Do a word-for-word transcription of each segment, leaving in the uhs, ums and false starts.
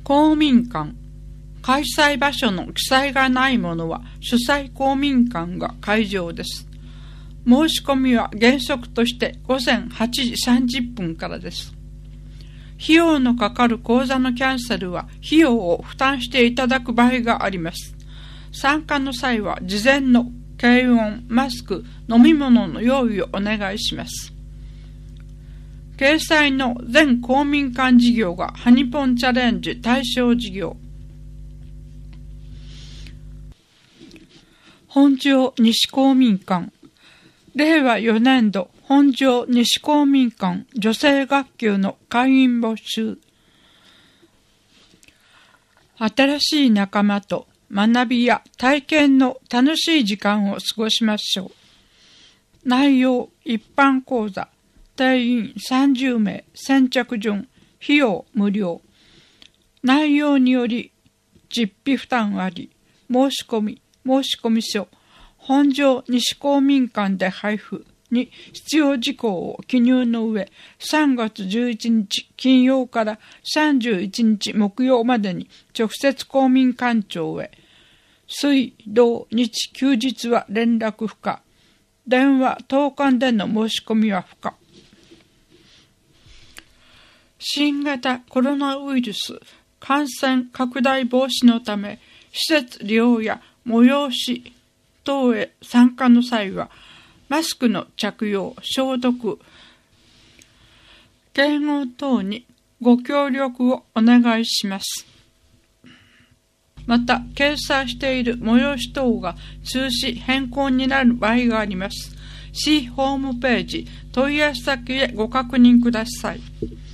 公民館。開催場所の記載がないものは主催公民館が会場です。申し込みは原則として午前はちじさんじゅっぷんからです。費用のかかる講座のキャンセルは費用を負担していただく場合があります。参加の際は事前の検温、マスク、飲み物の用意をお願いします。掲載の全公民館事業がハニポンチャレンジ対象事業。本庄西公民館。れいわよねんど本庄西公民館女性学級の会員募集。新しい仲間と学びや体験の楽しい時間を過ごしましょう。内容一般講座。定員さんじゅうめい、先着順、費用無料。内容により実費負担あり、申し込み、申込書、本庄西公民館で配布に必要事項を記入の上、さんがつじゅういちにち金曜からさんじゅういちにち木曜までに直接公民館長へ。水、土、日、休日は連絡不可。電話、投函での申し込みは不可。新型コロナウイルス感染拡大防止のため、施設利用や催し等へ参加の際は、マスクの着用、消毒、検温等にご協力をお願いします。また、掲載している催し等が中止変更になる場合があります。市ホームページ、問い合わせ先へご確認ください。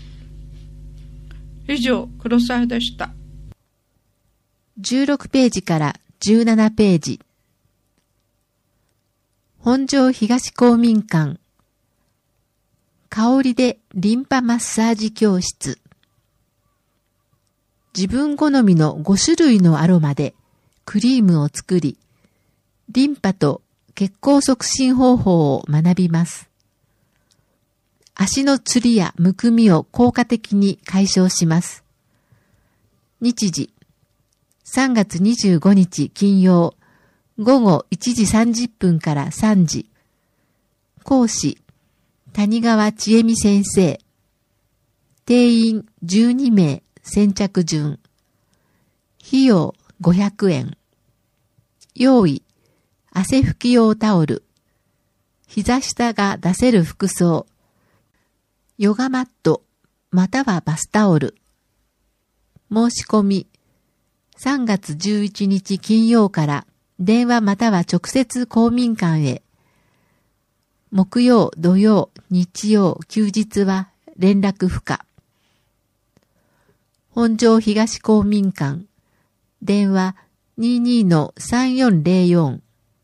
以上、黒沢でした。 じゅうろくページからじゅうななページ。本庄東公民館。香りでリンパマッサージ教室。自分好みのごしゅるいのアロマでクリームを作り、リンパと血行促進方法を学びます。足のつりやむくみを効果的に解消します。日時、さんがつにじゅうごにち金曜、ごごいちじさんじゅっぷんからさんじ。講師、谷川千恵美先生。定員じゅうにめい、先着順。費用ごひゃくえん。用意、汗拭き用タオル。膝下が出せる服装。ヨガマット、またはバスタオル。申し込み、さんがつじゅういちにち金曜から電話または直接公民館へ。木曜、土曜、日曜、休日は連絡不可。本庄東公民館。電話 にじゅうにのさんよんぜろよん。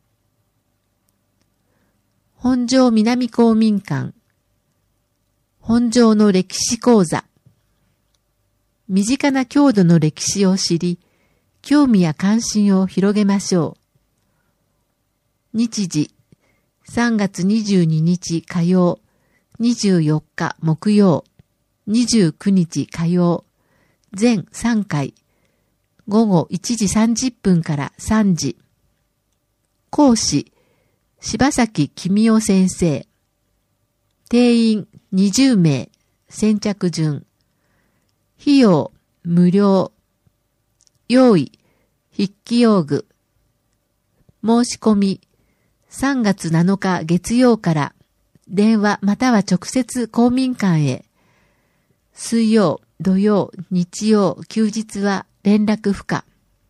本庄南公民館。本庄の歴史講座。身近な郷土の歴史を知り、興味や関心を広げましょう。日時、さんがつにじゅうににち火曜、にじゅうよっか木曜、にじゅうくにち火曜、全さんかい、ごごいちじさんじゅっぷんからさんじ。講師、柴崎公夫先生。定員にじゅうめい、先着順。費用無料。用意、筆記用具。申し込み、さんがつなのか月曜から電話または直接公民館へ。水曜、土曜、日曜、休日は連絡不可。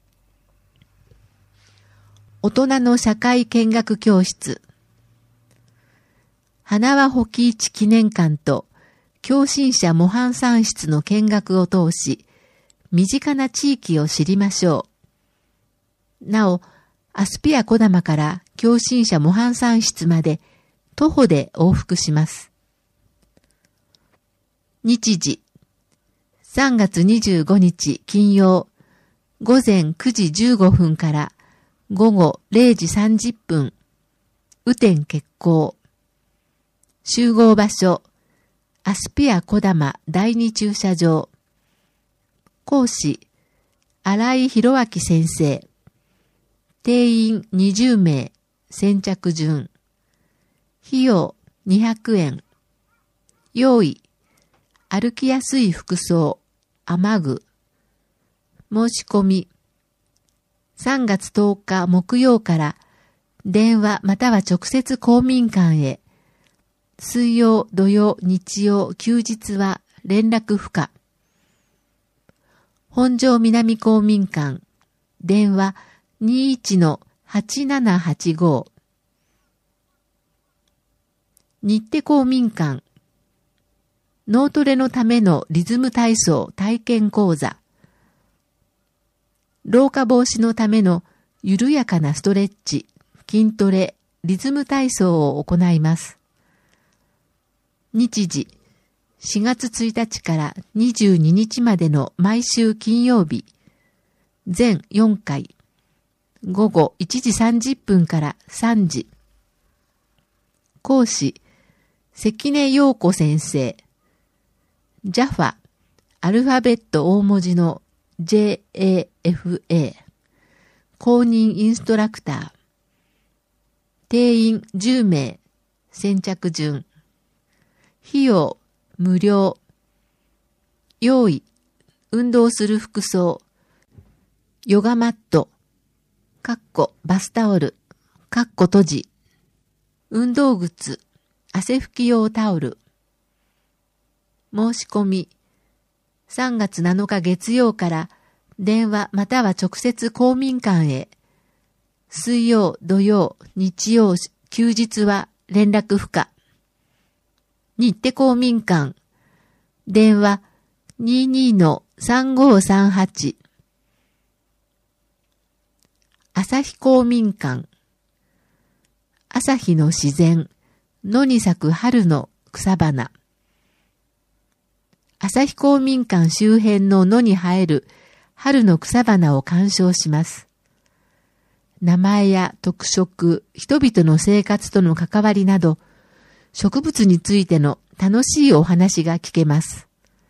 大人の社会見学教室。花輪保木市記念館と共振者模範産室の見学を通し、身近な地域を知りましょう。なお、アスピア小玉から共振者模範産室まで徒歩で往復します。日時、さんがつにじゅうごにち金曜、ごぜんくじじゅうごふんからごごれいじさんじゅっぷん、雨天決行。集合場所、アスピア小玉第二駐車場。 講師、新井博明先生。定員にじゅうめい、先着順。費用にひゃくえん。用意、歩きやすい服装、雨具。申し込み、さんがつとおか木曜から電話または直接公民館へ。水曜、土曜、日曜、休日は連絡不可。本庄南公民館、電話 にいちのはちななはちご。日手公民館、脳トレのためのリズム体操体験講座。老化防止のための緩やかなストレッチ、筋トレ、リズム体操を行います。日時、しがつついたちからにじゅうににちまでの毎週金曜日、全よんかい、午後いちじさんじゅっぷんからさんじ。講師、関根陽子先生。ジャファ、アルファベット大文字の ジェイエーエフエー。公認インストラクター。定員じゅうめい、先着順。費用、無料。用意、運動する服装。ヨガマット。かっこバスタオル。かっこ閉じ。運動靴。汗拭き用タオル。申し込み。さんがつなのか月曜から電話または直接公民館へ。水曜、土曜、日曜、休日は連絡不可。日手公民館。電話 にじゅうにのさんごさんはち。朝日公民館。朝日の自然。野に咲く春の草花。朝日公民館周辺の野に生える春の草花を鑑賞します。名前や特色、人々の生活との関わりなど、植物についての楽しいお話が聞けます。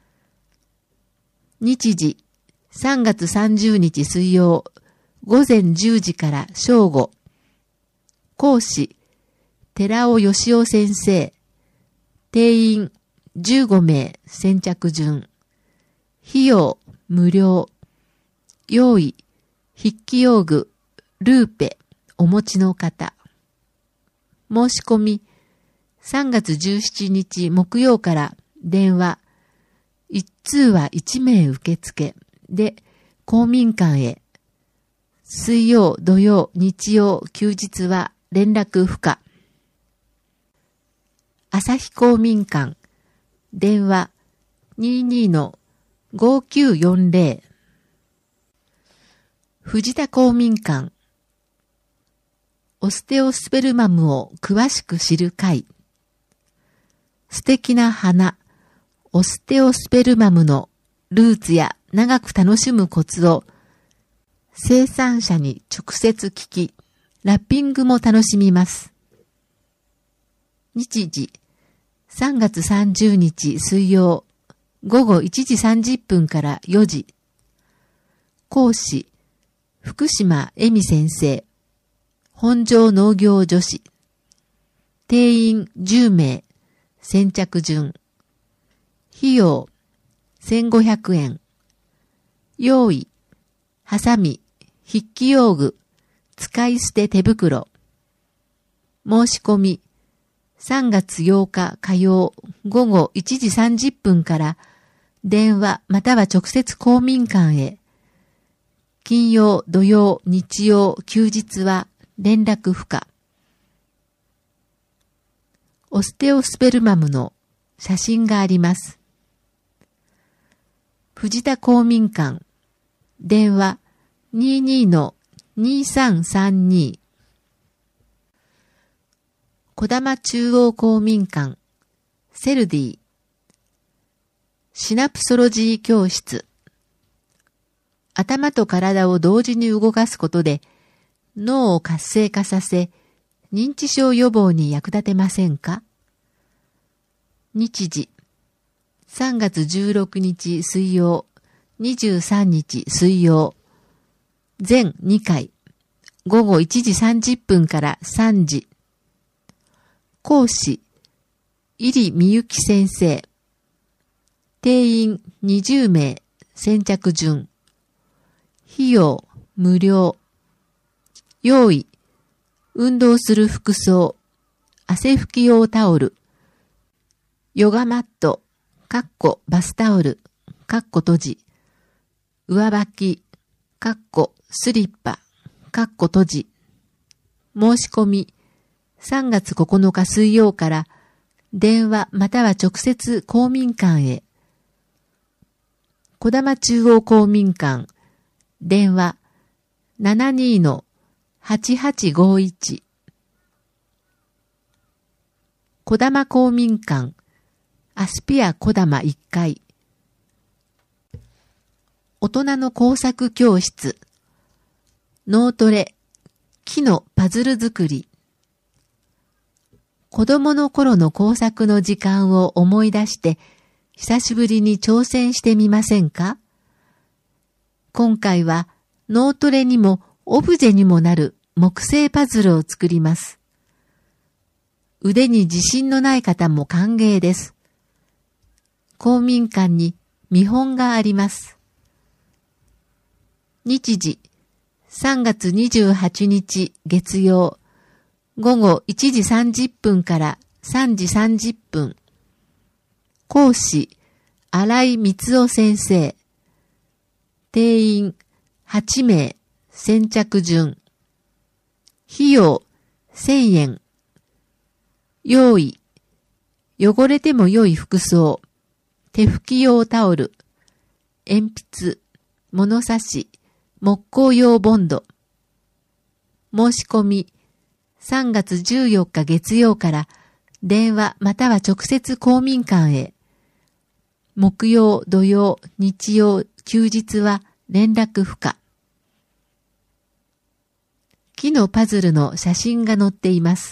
日時、さんがつさんじゅうにち水曜、ごぜんじゅうじから正午。講師、寺尾義夫先生。定員じゅうごめい、先着順。費用、無料。用意、筆記用具、ルーペ、お持ちの方。申し込み、さんがつじゅうしちにち木曜から電話、一通はいちめい受付で公民館へ。水曜、土曜、日曜、休日は連絡不可。朝日公民館。電話 にじゅうにのごきゅうよんぜろ。藤田公民館。オステオスペルマムを詳しく知る会。素敵な花、オステオスペルマムのルーツや長く楽しむコツを生産者に直接聞き、ラッピングも楽しみます。日時、さんがつさんじゅうにち水曜、ごごいちじさんじゅっぷんからよじ。講師、福島恵美先生。本庄農業女子。定員じゅうめい、先着順。費用、せんごひゃくえん。用意、ハサミ、筆記用具、使い捨て手袋。申し込み、さんがつようか火曜ごごいちじさんじゅっぷんから電話または直接公民館へ。金曜、土曜、日曜、休日は連絡不可。オステオスペルマムの写真があります。藤田公民館。電話 にじゅうにのにさんさんに。小玉中央公民館。セルディ。シナプソロジー教室。頭と体を同時に動かすことで脳を活性化させ、認知症予防に役立てませんか？日時、さんがつじゅうろくにち水曜、 にじゅうさんにち水曜、全にかい、ごごいちじさんじゅっぷんからさんじ。講師、入みゆき先生。定員にじゅうめい、先着順。費用、無料。用意、運動する服装、汗拭き用タオル、ヨガマット、かっこバスタオル、かっこ閉じ、上履き、かっこスリッパ、かっこ閉じ。申し込み、さんがつここのか水曜から電話または直接公民館へ。小玉中央公民館、電話 ななにーはちはちごいち。小玉公民館、アスピア小玉いっかい。大人の工作教室、脳トレ、木のパズル作り。子供の頃の工作の時間を思い出して、久しぶりに挑戦してみませんか？今回は脳トレにもオブジェにもなる木製パズルを作ります。腕に自信のない方も歓迎です。公民館に見本があります。日時、さんがつにじゅうはちにち月曜、ごごいちじさんじゅっぷんからさんじさんじゅっぷん。講師、新井光夫先生。定員はちめい、先着順。費用せんえん。用意、汚れても良い服装、手拭き用タオル、鉛筆、物差し、木工用ボンド。申し込み、さんがつじゅうよっか月曜から電話または直接公民館へ。木曜、土曜、日曜、休日は連絡不可。木のパズルの写真が載っています。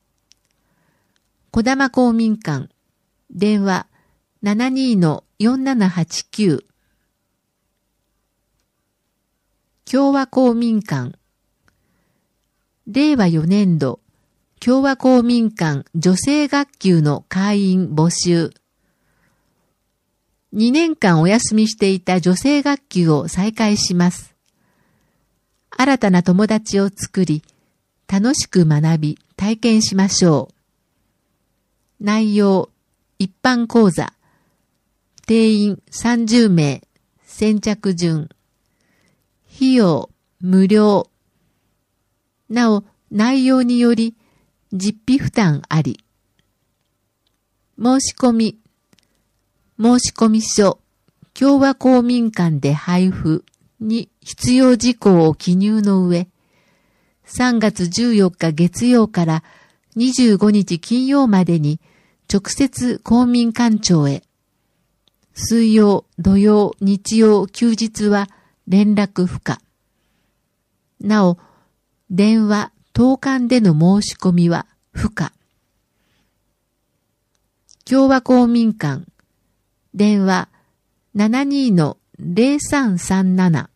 小玉公民館、電話 ななにーよんななはちきゅう。共和公民館、れいわよねんど共和公民館女性学級の会員募集。にねんかんお休みしていた女性学級を再開します。新たな友達を作り、楽しく学び、体験しましょう。内容、一般講座。定員さんじゅうめい、先着順。費用、無料。なお、内容により、実費負担あり。申し込み。申込書、共和公民館で配布に必要事項を記入の上、さんがつじゅうよっか月曜からにじゅうごにち金曜までに直接公民館長へ。水曜、土曜、日曜、休日は連絡不可。なお、電話、投函での申し込みは不可。共和公民館、電話 ななにーぜろさんさんなな。